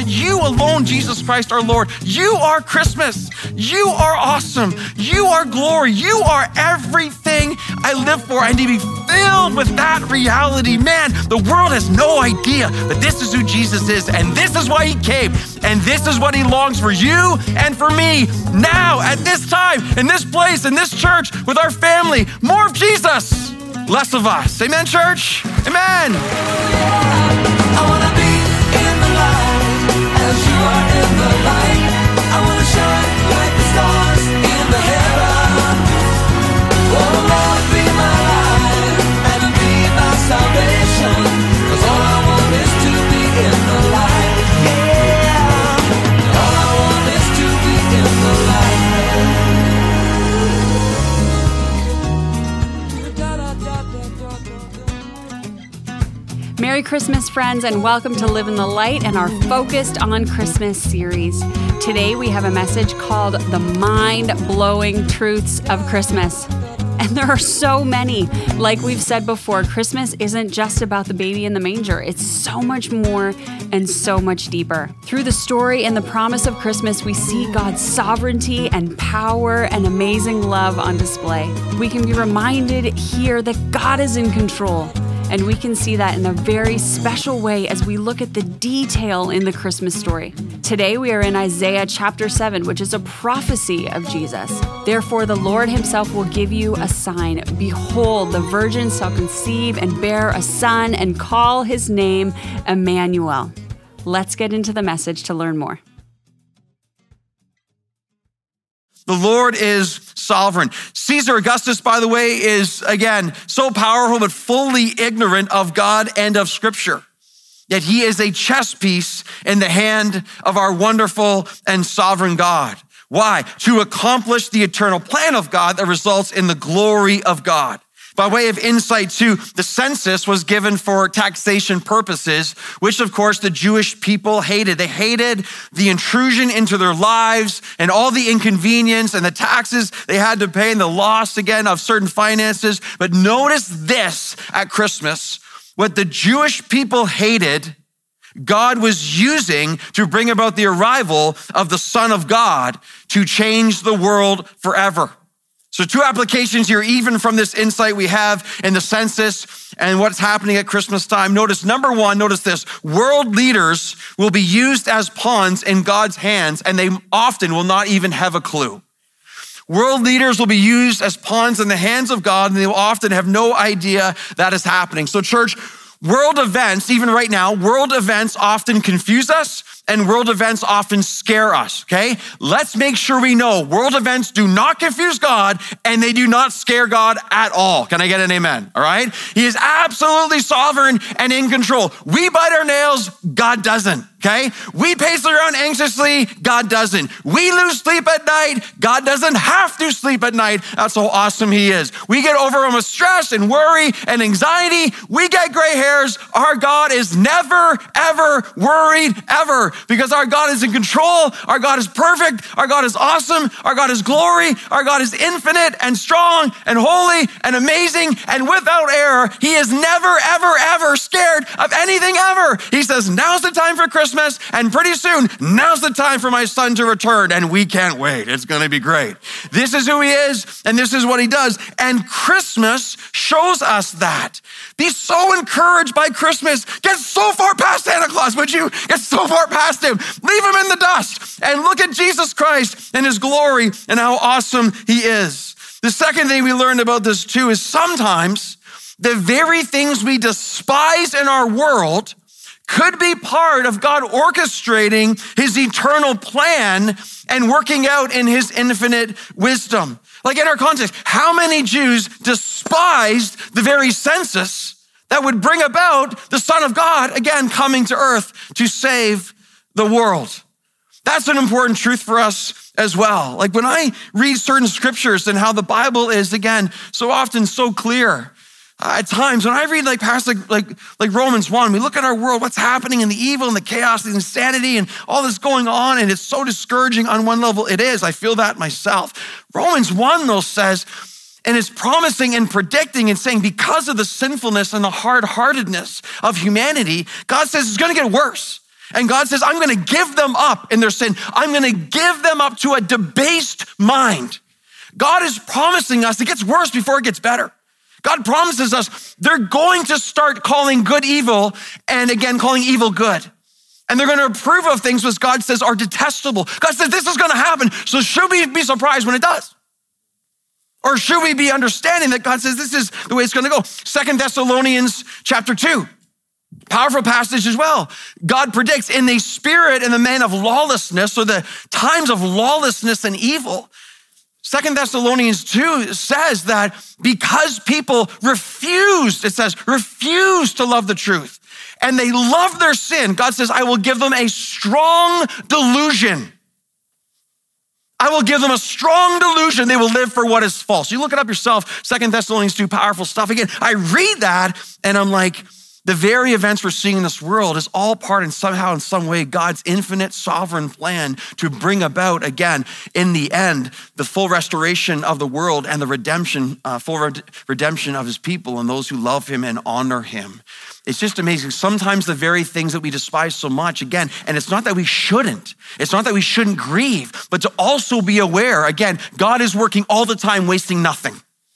you alone, Jesus Christ, our Lord. You are Christmas. You are awesome. You are glory. You are everything I live for. And to be filled with that reality, man, the world has no idea that this is who Jesus is, and this is why he came, and this is what he longs for you and for me now, at this time, in this place, in this church, with our family. More of Jesus, less of us. Amen, church? Amen. I wanna be in the light as you are in the light. I wanna shine like the stars in the heaven. Oh Lord, be my light and be my salvation. 'Cause all I want is to be in the light. Yeah. All I want is to be in the light. Merry Christmas, friends, and welcome to Live in the Light and our Focused on Christmas series. Today we have a message called The Mind-Blowing Truths of Christmas. And there are so many. Like we've said before, Christmas isn't just about the baby in the manger. It's so much more and so much deeper. Through the story and the promise of Christmas, we see God's sovereignty and power and amazing love on display. We can be reminded here that God is in control. And we can see that in a very special way as we look at the detail in the Christmas story. Today we are in Isaiah chapter 7, which is a prophecy of Jesus. Therefore the Lord himself will give you a sign. Behold, the virgin shall conceive and bear a son and call his name Emmanuel. Let's get into the message to learn more. The Lord is sovereign. Caesar Augustus, by the way, is, again, so powerful but fully ignorant of God and of Scripture. Yet he is a chess piece in the hand of our wonderful and sovereign God. Why? To accomplish the eternal plan of God that results in the glory of God. By way of insight too, the census was given for taxation purposes, which of course the Jewish people hated. They hated the intrusion into their lives and all the inconvenience and the taxes they had to pay and the loss again of certain finances. But notice this at Christmas, what the Jewish people hated, God was using to bring about the arrival of the Son of God to change the world forever. So two applications here, even from this insight we have in the census and what's happening at Christmas time. Notice, number one, notice this, world leaders will be used as pawns in God's hands, and they often will not even have a clue. World leaders will be used as pawns in the hands of God, and they will often have no idea that is happening. So church, world events, even right now, world events often confuse us, and world events often scare us, okay? Let's make sure we know world events do not confuse God and they do not scare God at all. Can I get an amen? All right? He is absolutely sovereign and in control. We bite our nails, God doesn't, okay? We pace around anxiously, God doesn't. We lose sleep at night, God doesn't have to sleep at night. That's how awesome he is. We get overwhelmed with stress and worry and anxiety. We get gray hairs. Our God is never, ever worried, ever. Because our God is in control, our God is perfect, our God is awesome, our God is glory, our God is infinite and strong and holy and amazing and without error. He is never, ever, ever scared of anything ever. He says, now's the time for Christmas, and pretty soon, now's the time for my son to return, and we can't wait. It's gonna be great. This is who he is, and this is what he does. And Christmas shows us that. Be so encouraged by Christmas. Get so far past Santa Claus, would you? Get so far past him. Leave him in the dust and look at Jesus Christ and his glory and how awesome he is. The second thing we learned about this too is sometimes the very things we despise in our world could be part of God orchestrating his eternal plan and working out in his infinite wisdom. Like in our context, how many Jews despised the very census that would bring about the Son of God, again, coming to earth to save the world? That's an important truth for us as well. Like when I read certain scriptures and how the Bible is, again, so often so clear, at times when I read like passage like Romans 1, we look at our world, what's happening and the evil and the chaos, the insanity and all this going on, and it's so discouraging on one level. It is, I feel that myself. Romans 1 though says, and it's promising and predicting and saying because of the sinfulness and the hard-heartedness of humanity, God says it's gonna get worse. And God says, I'm going to give them up in their sin. I'm going to give them up to a debased mind. God is promising us it gets worse before it gets better. God promises us they're going to start calling good evil and again calling evil good. And they're going to approve of things which God says are detestable. God says this is going to happen. So should we be surprised when it does? Or should we be understanding that God says this is the way it's going to go? 2 Thessalonians chapter 2. Powerful passage as well. God predicts in the spirit and the man of lawlessness, or the times of lawlessness and evil. 2 Thessalonians 2 says that because people refused to love the truth, and they love their sin, God says, I will give them a strong delusion. I will give them a strong delusion. They will live for what is false. You look it up yourself, 2 Thessalonians 2, powerful stuff. Again, I read that and I'm like, the very events we're seeing in this world is all part in somehow, in some way, God's infinite sovereign plan to bring about, again, in the end, the full restoration of the world and the redemption, full redemption of his people and those who love him and honor him. It's just amazing. Sometimes the very things that we despise so much, again, and it's not that we shouldn't. It's not that we shouldn't grieve, but to also be aware, again, God is working all the time, wasting nothing.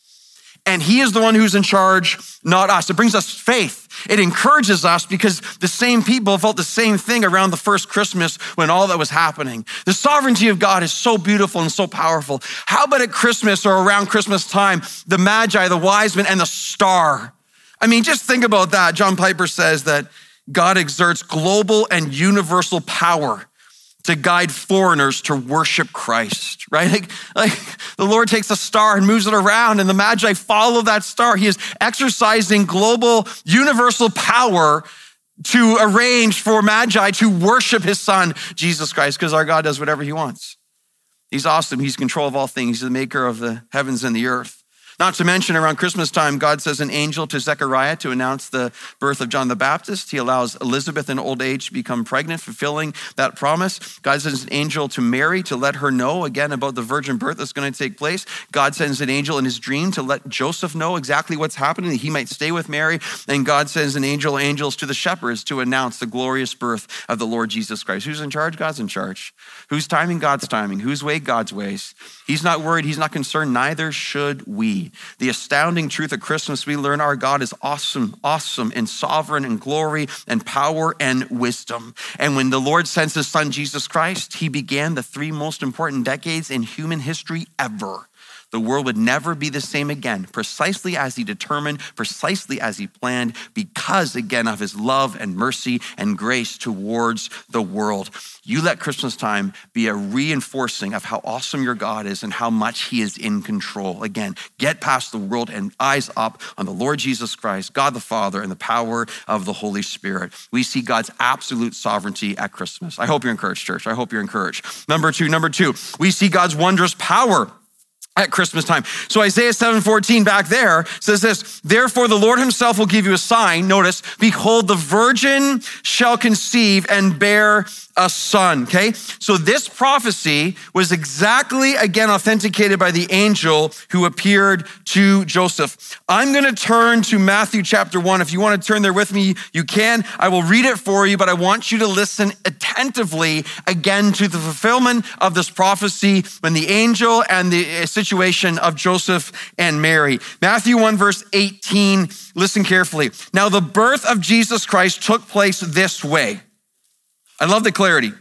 And he is the one who's in charge, not us. It brings us faith. It encourages us because the same people felt the same thing around the first Christmas when all that was happening. The sovereignty of God is so beautiful and so powerful. How about at Christmas or around Christmas time, the Magi, the wise men, and the star? I mean, just think about that. John Piper says that God exerts global and universal power to guide foreigners to worship Christ, right? Like the Lord takes a star and moves it around and the Magi follow that star. He is exercising global, universal power to arrange for Magi to worship his son, Jesus Christ, because our God does whatever he wants. He's awesome. He's in control of all things. He's the maker of the heavens and the earth. Not to mention, around Christmas time, God sends an angel to Zechariah to announce the birth of John the Baptist. He allows Elizabeth in old age to become pregnant, fulfilling that promise. God sends an angel to Mary to let her know, again, about the virgin birth that's going to take place. God sends an angel in his dream to let Joseph know exactly what's happening, that he might stay with Mary. And God sends angels to the shepherds to announce the glorious birth of the Lord Jesus Christ. Who's in charge? God's in charge. Who's timing? God's timing. Whose way? God's ways. He's not worried. He's not concerned. Neither should we. The astounding truth of Christmas, we learn our God is awesome and sovereign and glory and power and wisdom. And when the Lord sends his son, Jesus Christ, he began the 3 most important decades in human history ever. The world would never be the same again, precisely as he determined, precisely as he planned, because again of his love and mercy and grace towards the world. You let Christmas time be a reinforcing of how awesome your God is and how much he is in control. Again, get past the world and eyes up on the Lord Jesus Christ, God the Father, and the power of the Holy Spirit. We see God's absolute sovereignty at Christmas. I hope you're encouraged, church. I hope you're encouraged. Number two, we see God's wondrous power at Christmas time. So Isaiah 7:14 back there says this, therefore the Lord himself will give you a sign. Notice, behold, the virgin shall conceive and bear a son, okay? So this prophecy was exactly, again, authenticated by the angel who appeared to Joseph. I'm gonna turn to Matthew chapter 1. If you wanna turn there with me, you can. I will read it for you, but I want you to listen attentively again to the fulfillment of this prophecy when the angel and the situation of Joseph and Mary. Matthew 1 verse 18, listen carefully. Now the birth of Jesus Christ took place this way. I love the clarity.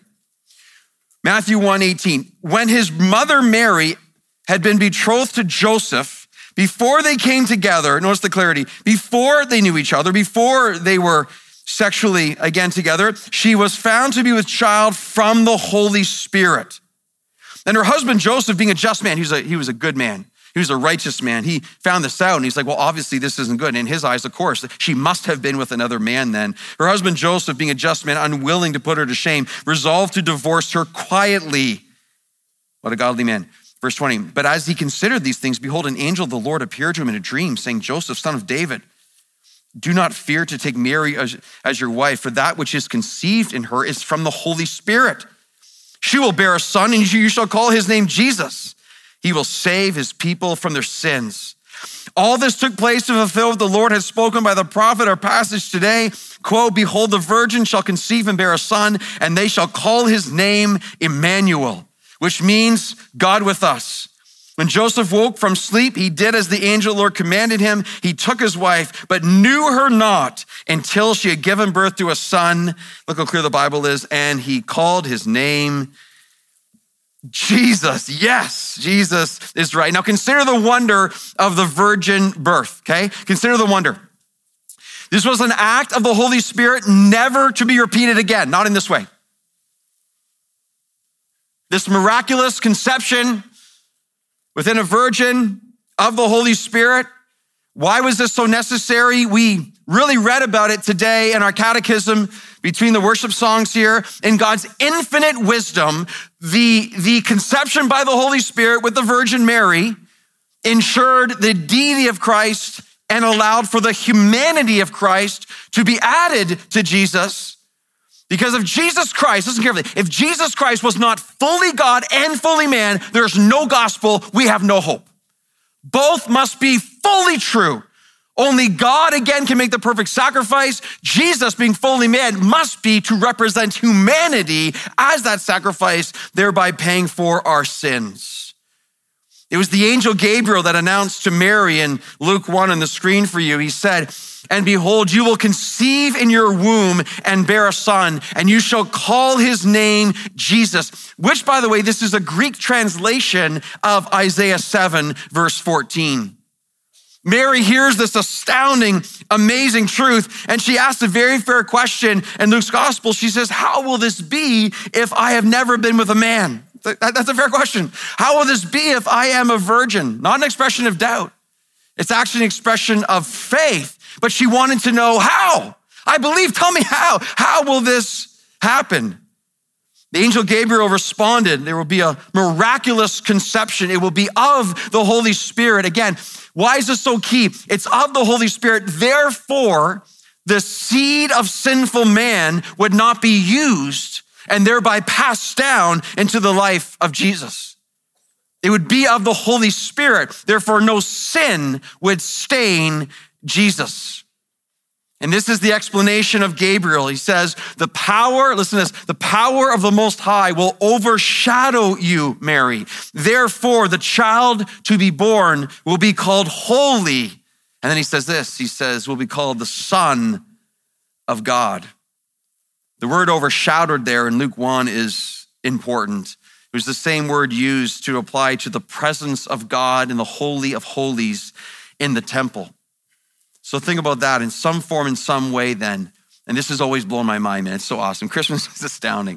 Matthew 1:18. When his mother Mary had been betrothed to Joseph, before they came together, notice the clarity, before they knew each other, before they were sexually again together, she was found to be with child from the Holy Spirit. And her husband Joseph, being a just man, he was a good man. He was a righteous man. He found this out and he's like, well, obviously this isn't good. And in his eyes, of course, she must have been with another man then. Her husband Joseph, being a just man, unwilling to put her to shame, resolved to divorce her quietly. What a godly man. Verse 20, but as he considered these things, behold, an angel of the Lord appeared to him in a dream, saying, Joseph, son of David, do not fear to take Mary as your wife, for that which is conceived in her is from the Holy Spirit. She will bear a son, and you shall call his name Jesus. He will save his people from their sins. All this took place to fulfill what the Lord has spoken by the prophet. Our passage today, quote, behold, the virgin shall conceive and bear a son, and they shall call his name Emmanuel, which means God with us. When Joseph woke from sleep, he did as the angel of the Lord commanded him. He took his wife, but knew her not until she had given birth to a son. Look how clear the Bible is. And he called his name Jesus. Yes, Jesus is right. Now consider the wonder of the virgin birth, okay? Consider the wonder. This was an act of the Holy Spirit never to be repeated again, not in this way. This miraculous conception within a virgin of the Holy Spirit. Why was this so necessary? We really read about it today in our catechism between the worship songs here. In God's infinite wisdom, the conception by the Holy Spirit with the Virgin Mary ensured the deity of Christ and allowed for the humanity of Christ to be added to Jesus. Because if Jesus Christ, listen carefully, if Jesus Christ was not fully God and fully man, there's no gospel, we have no hope. Both must be fully true. Only God, again, can make the perfect sacrifice. Jesus, being fully man, must be to represent humanity as that sacrifice, thereby paying for our sins. It was the angel Gabriel that announced to Mary in Luke 1 on the screen for you. He said, and behold, you will conceive in your womb and bear a son, and you shall call his name Jesus, which, by the way, this is a Greek translation of Isaiah 7, verse 14. Mary hears this astounding, amazing truth, and she asks a very fair question in Luke's gospel. She says, how will this be if I have never been with a man? That's a fair question. How will this be if I am a virgin? Not an expression of doubt. It's actually an expression of faith. But she wanted to know how. I believe, tell me how. How will this happen? The angel Gabriel responded, there will be a miraculous conception. It will be of the Holy Spirit. Again, why is this so key? It's of the Holy Spirit. Therefore, the seed of sinful man would not be used and thereby passed down into the life of Jesus. It would be of the Holy Spirit. Therefore, no sin would stain Jesus. And this is the explanation of Gabriel. He says, the power, listen to this, the power of the Most High will overshadow you, Mary. Therefore, the child to be born will be called holy. And then he says this, he says, will be called the Son of God. The word overshadowed there in Luke 1 is important. It was the same word used to apply to the presence of God in the Holy of Holies in the temple. So think about that in some form, in some way then. And this has always blown my mind, man. It's so awesome. Christmas is astounding.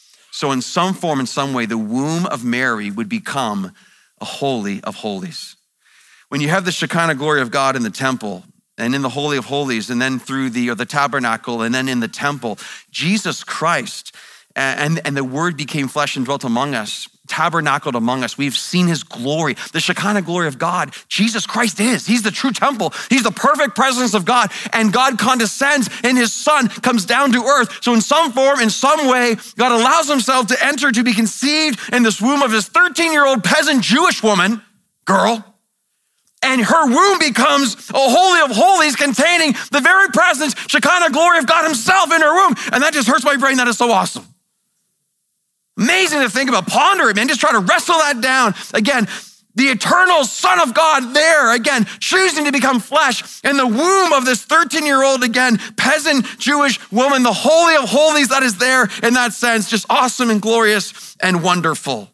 So in some form, in some way, the womb of Mary would become a holy of holies. When you have the Shekinah glory of God in the temple and in the Holy of Holies, and then through the tabernacle, and then in the temple, Jesus Christ and the word became flesh and dwelt among us, tabernacled among us. We've seen his glory, the Shekinah glory of God. Jesus Christ he's the true temple. He's the perfect presence of God, and God condescends and his son comes down to earth. So in some form, in some way, God allows himself to enter, to be conceived in this womb of this 13-year-old peasant Jewish woman, girl, and her womb becomes a holy of holies containing the very presence, Shekinah glory of God himself in her womb. And that just hurts my brain. That is so awesome. Amazing to think about. Ponder it, man. Just try to wrestle that down. Again, the eternal Son of God there, again, choosing to become flesh in the womb of this 13-year-old, again, peasant Jewish woman, the Holy of Holies that is there in that sense, just awesome and glorious and wonderful.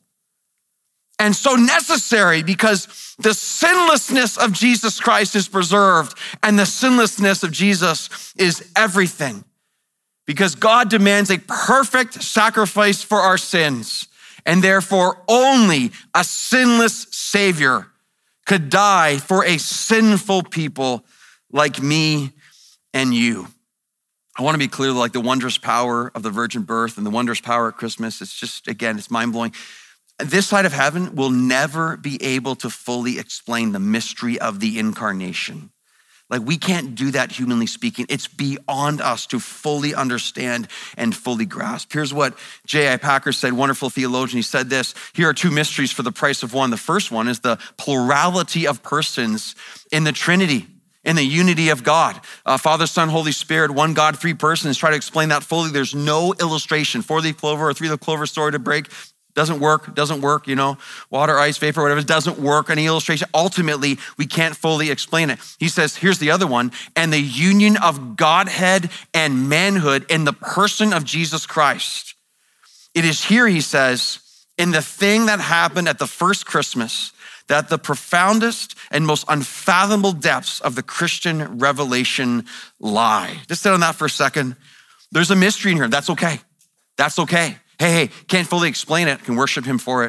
And so necessary because the sinlessness of Jesus Christ is preserved, and the sinlessness of Jesus is everything. Because God demands a perfect sacrifice for our sins, and therefore only a sinless Savior could die for a sinful people like me and you. I want to be clear, like the wondrous power of the virgin birth and the wondrous power at Christmas, it's just, again, it's mind-blowing. This side of heaven will never be able to fully explain the mystery of the incarnation. Like we can't do that humanly speaking. It's beyond us to fully understand and fully grasp. Here's what J.I. Packer said, wonderful theologian. He said this, here are two mysteries for the price of one. The first one is the plurality of persons in the Trinity, in the unity of God. Father, Son, Holy Spirit, one God, three persons. Try to explain that fully. There's no illustration, four-leaf clover or three-leaf clover story to break. Doesn't work, water, ice, vapor, whatever, it doesn't work. Any illustration, ultimately, we can't fully explain it. He says, here's the other one, and the union of Godhead and manhood in the person of Jesus Christ. It is here, he says, in the thing that happened at the first Christmas, that the profoundest and most unfathomable depths of the Christian revelation lie. Just sit on that for a second. There's a mystery in here. That's okay. That's okay. Hey, can't fully explain it, can worship him for it.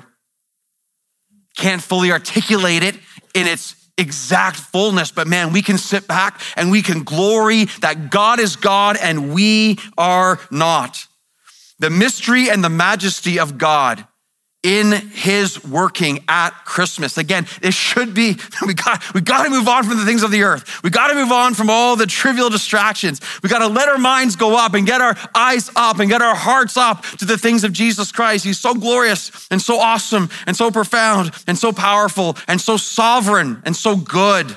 Can't fully articulate it in its exact fullness, but man, we can sit back and we can glory that God is God and we are not. The mystery and the majesty of God in his working at Christmas. Again, it should be, we got to move on from the things of the earth. We got to move on from all the trivial distractions. We got to let our minds go up and get our eyes up and get our hearts up to the things of Jesus Christ. He's so glorious and so awesome and so profound and so powerful and so sovereign and so good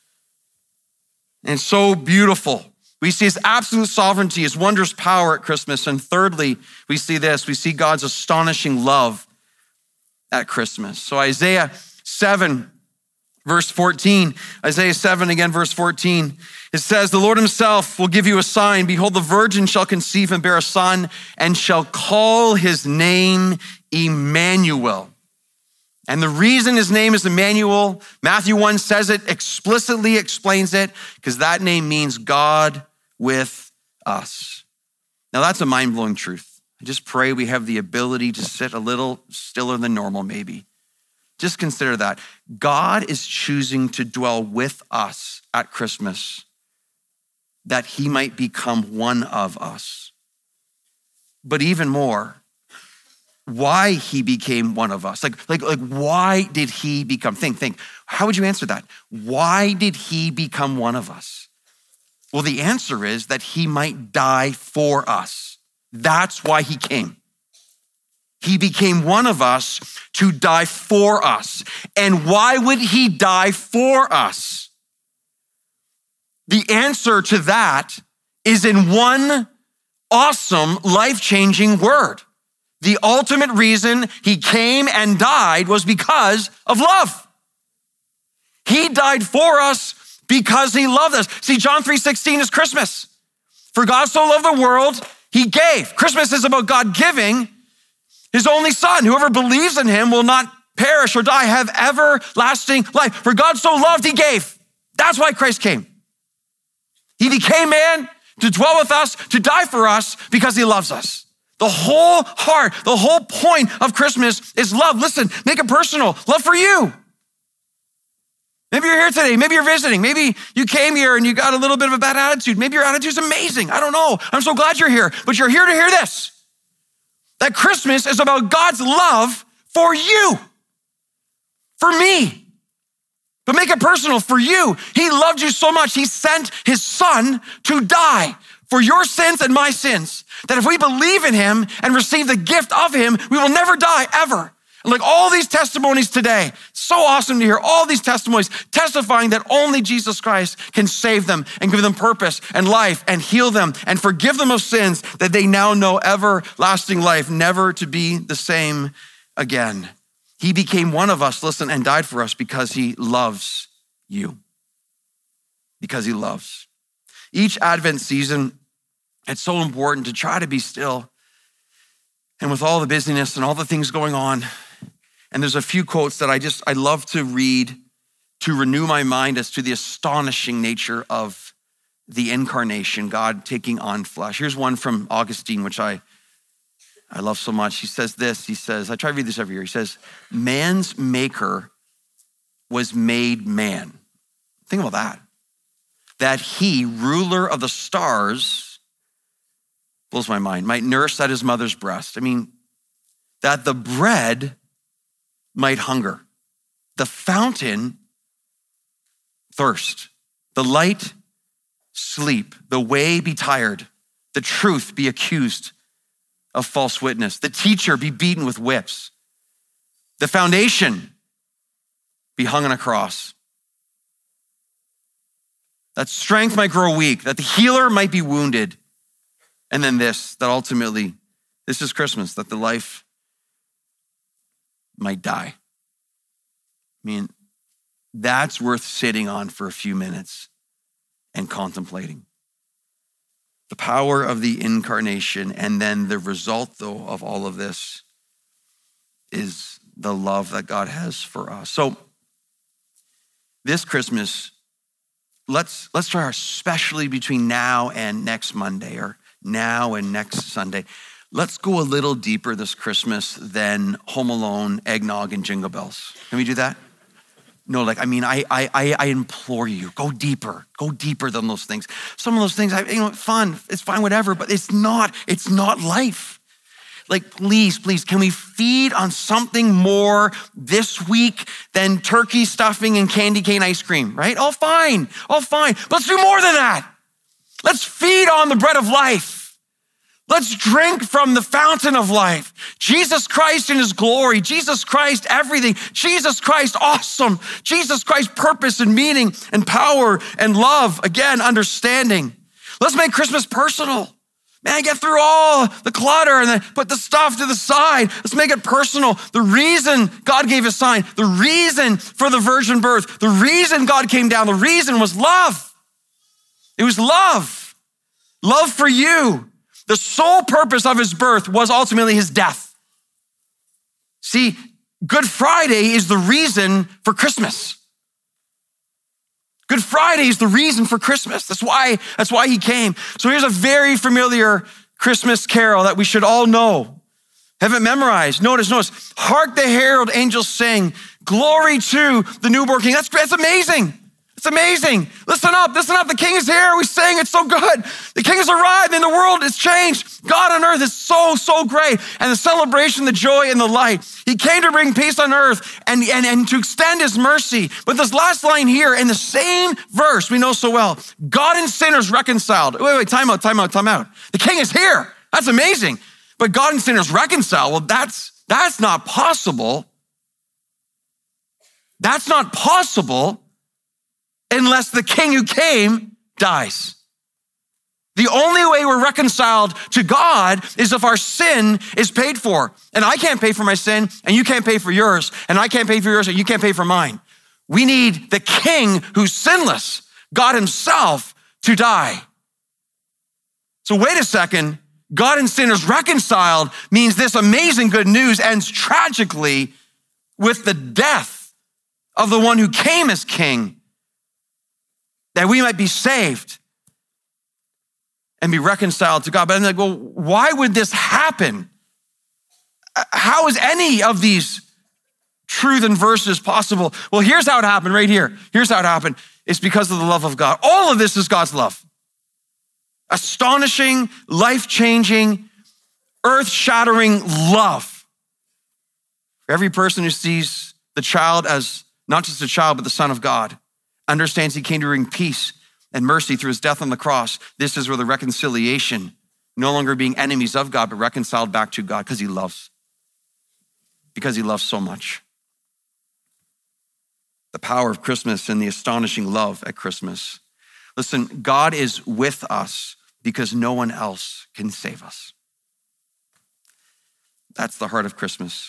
and so beautiful. We see his absolute sovereignty, his wondrous power at Christmas. And thirdly, we see this. We see God's astonishing love at Christmas. So Isaiah 7, verse 14, Isaiah 7 again, verse 14, it says, the Lord himself will give you a sign. Behold, the virgin shall conceive and bear a son and shall call his name Emmanuel. And the reason his name is Emmanuel, Matthew 1 says it, explicitly explains it, because that name means God with us. Now that's a mind-blowing truth. I just pray we have the ability to sit a little stiller than normal, maybe. Just consider that. God is choosing to dwell with us at Christmas, that he might become one of us. But even more, why he became one of us. Like why did he become? Think. How would you answer that? Why did he become one of us? Well, the answer is that he might die for us. That's why he came. He became one of us to die for us. And why would he die for us? The answer to that is in one awesome, life-changing word. The ultimate reason he came and died was because of love. He died for us because he loved us. See, John 3:16 is Christmas. For God so loved the world, he gave. Christmas is about God giving his only son. Whoever believes in him will not perish or die, have everlasting life. For God so loved, he gave. That's why Christ came. He became man to dwell with us, to die for us because he loves us. The whole heart, the whole point of Christmas is love. Listen, make it personal. Love for you. Maybe you're here today. Maybe you're visiting. Maybe you came here and you got a little bit of a bad attitude. Maybe your attitude's amazing. I don't know. I'm so glad you're here. But you're here to hear this. That Christmas is about God's love for you. For me. But make it personal for you. He loved you so much, he sent his son to die for your sins and my sins. That if we believe in him and receive the gift of him, we will never die ever. And like all these testimonies today, so awesome to hear all these testimonies testifying that only Jesus Christ can save them and give them purpose and life and heal them and forgive them of sins that they now know everlasting life, never to be the same again. He became one of us, listen, and died for us because he loves you. Because he loves. Each Advent season, it's so important to try to be still. And with all the busyness and all the things going on, and there's a few quotes that I love to read to renew my mind as to the astonishing nature of the incarnation, God taking on flesh. Here's one from Augustine, which I love so much. He says this, I try to read this every year. He says, man's maker was made man. Think about that. That he, ruler of the stars, blows my mind, might nurse at his mother's breast. I mean, that the bread might hunger, the fountain thirst, The light sleep, the way be tired, the truth be accused of false witness, the teacher be beaten with whips, the foundation be hung on a cross, that strength might grow weak, that the healer might be wounded, and then this, that ultimately, this is Christmas, that the life might die. I mean, that's worth sitting on for a few minutes and contemplating. The power of the incarnation, and then the result, though, of all of this is the love that God has for us. So this Christmas, let's try, especially between now and next Monday or now and next Sunday, let's go a little deeper this Christmas than Home Alone, eggnog, and jingle bells. Can we do that? No, I implore you, go deeper than those things. Some of those things, fun, it's fine, whatever, but it's not life. Like, please, can we feed on something more this week than turkey stuffing and candy cane ice cream, right? All fine. But let's do more than that. Let's feed on the bread of life. Let's drink from the fountain of life. Jesus Christ in his glory. Jesus Christ, everything. Jesus Christ, awesome. Jesus Christ, purpose and meaning and power and love. Again, understanding. Let's make Christmas personal. Man, get through all the clutter and then put the stuff to the side. Let's make it personal. The reason God gave his sign, the reason for the virgin birth, the reason God came down, the reason was love. It was love. Love for you. The sole purpose of his birth was ultimately his death. See, Good Friday is the reason for Christmas. Good Friday is the reason for Christmas. That's why he came. So here's a very familiar Christmas carol that we should all know. Have it memorized. Notice. Hark the herald angels sing, glory to the newborn king. That's amazing. It's amazing. Listen up. The king is here. We sing. It's so good. The king has arrived and the world has changed. God on earth is so great. And the celebration, the joy and the light. He came to bring peace on earth and to extend his mercy. But this last line here in the same verse we know so well, God and sinners reconciled. Wait, time out. The king is here. That's amazing. But God and sinners reconciled. Well, that's not possible. That's not possible unless the king who came dies. The only way we're reconciled to God is if our sin is paid for. And I can't pay for my sin, and you can't pay for yours, and I can't pay for yours, and you can't pay for mine. We need the king who's sinless, God himself, to die. So wait a second, God and sinners reconciled means this amazing good news ends tragically with the death of the one who came as king, that we might be saved and be reconciled to God. But I'm like, well, why would this happen? How is any of these truth and verses possible? Well, here's how it happened right here. Here's how it happened. It's because of the love of God. All of this is God's love. Astonishing, life-changing, earth-shattering love. For every person who sees the child as not just a child, but the Son of God, understands he came to bring peace and mercy through his death on the cross. This is where the reconciliation, no longer being enemies of God, but reconciled back to God because he loves so much. The power of Christmas and the astonishing love at Christmas. Listen, God is with us because no one else can save us. That's the heart of Christmas.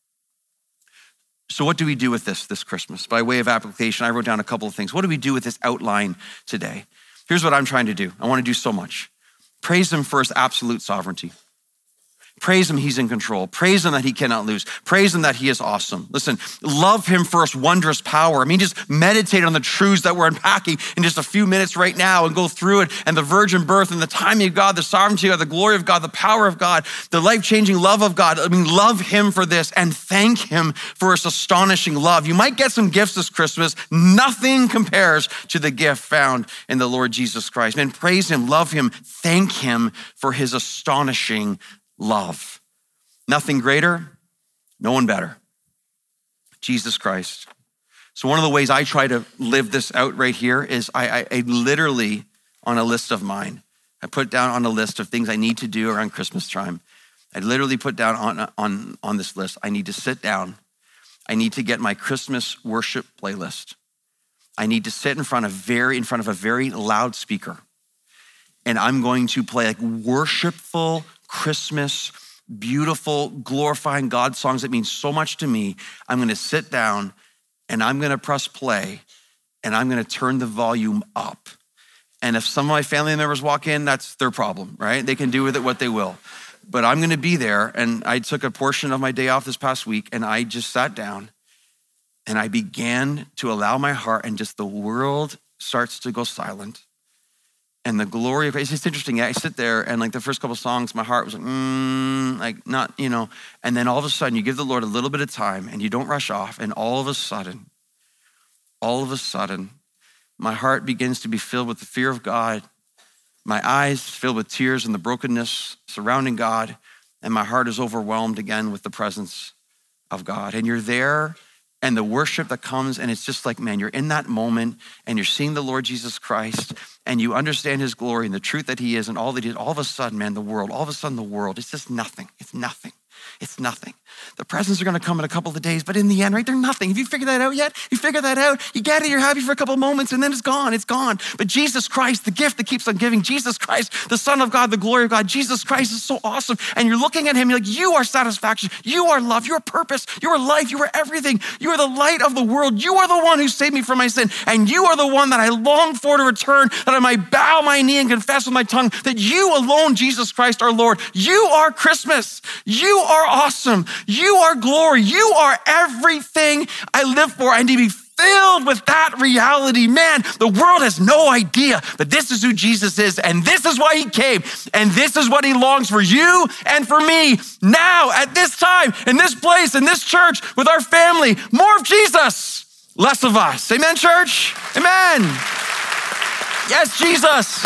So what do we do with this Christmas? By way of application, I wrote down a couple of things. What do we do with this outline today? Here's what I'm trying to do. I want to do so much. Praise him for his absolute sovereignty. Praise him, he's in control. Praise him that he cannot lose. Praise him that he is awesome. Listen, love him for his wondrous power. I mean, just meditate on the truths that we're unpacking in just a few minutes right now and go through it, and the virgin birth and the timing of God, the sovereignty of God, the glory of God, the power of God, the life-changing love of God. I mean, love him for this and thank him for his astonishing love. You might get some gifts this Christmas. Nothing compares to the gift found in the Lord Jesus Christ. Man, praise him, love him, thank him for his astonishing love. Nothing greater, no one better. Jesus Christ. So one of the ways I try to live this out right here is I literally, on a list of mine, I put down on a list of things I need to do around Christmas time. I literally put down on this list, I need to sit down. I need to get my Christmas worship playlist. I need to sit in front of a very loud speaker. And I'm going to play like worshipful Christmas, beautiful, glorifying God songs that mean so much to me. I'm going to sit down and I'm going to press play and I'm going to turn the volume up. And if some of my family members walk in, that's their problem, right? They can do with it what they will. But I'm going to be there. And I took a portion of my day off this past week and I just sat down and I began to allow my heart, and just the world starts to go silent. And the glory of Christ, it's just interesting. I sit there and like the first couple of songs, my heart was like, not, and then all of a sudden you give the Lord a little bit of time and you don't rush off. And all of a sudden, my heart begins to be filled with the fear of God. My eyes filled with tears and the brokenness surrounding God. And my heart is overwhelmed again with the presence of God. And you're there and the worship that comes, and it's just like, man, you're in that moment and you're seeing the Lord Jesus Christ and you understand his glory and the truth that he is and all that he is. All of a sudden, man, the world, it's just nothing. It's nothing. It's nothing. The presents are going to come in a couple of days, but in the end, right, they're nothing. Have you figured that out yet? You figure that out, you get it, you're happy for a couple of moments, and then it's gone. But Jesus Christ, the gift that keeps on giving, Jesus Christ, the Son of God, the glory of God, Jesus Christ is so awesome. And you're looking at him, you're like, you are satisfaction, you are love, you are purpose, you are life, you are everything. You are the light of the world. You are the one who saved me from my sin. And you are the one that I long for to return, that I might bow my knee and confess with my tongue that you alone, Jesus Christ, our Lord. You are Christmas. You are awesome. You are glory. You are everything I live for. And to be filled with that reality, man, the world has no idea, but this is who Jesus is, and this is why he came, and this is what he longs for you and for me now, at this time, in this place, in this church, with our family. More of Jesus, less of us. Amen, church? Amen. Yes, Jesus.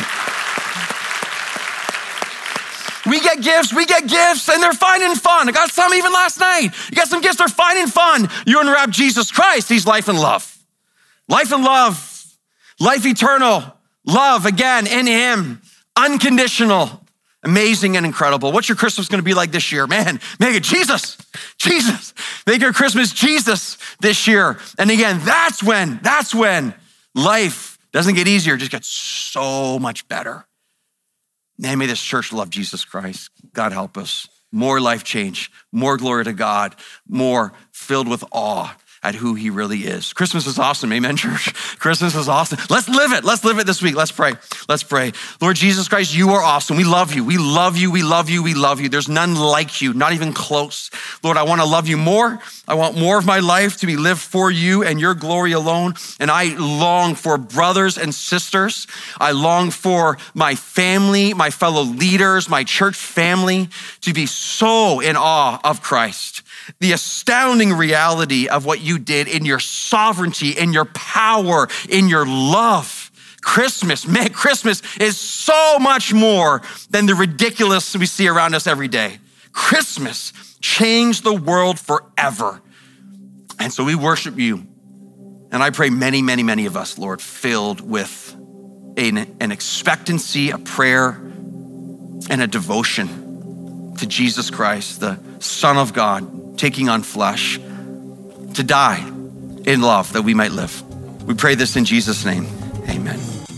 We get gifts, and they're fine and fun. I got some even last night. You got some gifts, they're fine and fun. You unwrap Jesus Christ, he's life and love. Life and love, life eternal, love again in him, unconditional, amazing and incredible. What's your Christmas gonna be like this year? Man, make it Jesus. Make your Christmas Jesus this year. And again, that's when life doesn't get easier, it just gets so much better. Man, may this church love Jesus Christ. God help us. More life change, more glory to God, more filled with awe at who he really is. Christmas is awesome. Amen, church. Christmas is awesome. Let's live it. Let's live it this week. Let's pray. Lord Jesus Christ, you are awesome. We love you. We love you. We love you. We love you. There's none like you, not even close. Lord, I want to love you more. I want more of my life to be lived for you and your glory alone. And I long for brothers and sisters. I long for my family, my fellow leaders, my church family to be so in awe of Christ. The astounding reality of what you did in your sovereignty, in your power, in your love. Christmas is so much more than the ridiculous we see around us every day. Christmas changed the world forever. And so we worship you. And I pray many, many, many of us, Lord, filled with an expectancy, a prayer, and a devotion to Jesus Christ, the Son of God, taking on flesh to die in love that we might live. We pray this in Jesus' name. Amen.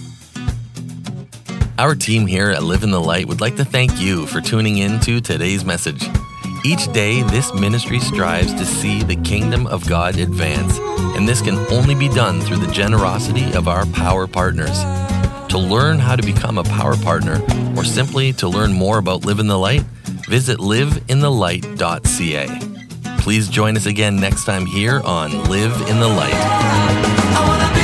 Our team here at Live in the Light would like to thank you for tuning in to today's message. Each day, this ministry strives to see the kingdom of God advance, and this can only be done through the generosity of our Power Partners. To learn how to become a Power Partner, or simply to learn more about Live in the Light, visit liveinthelight.ca. Please join us again next time here on Live in the Light. I wanna be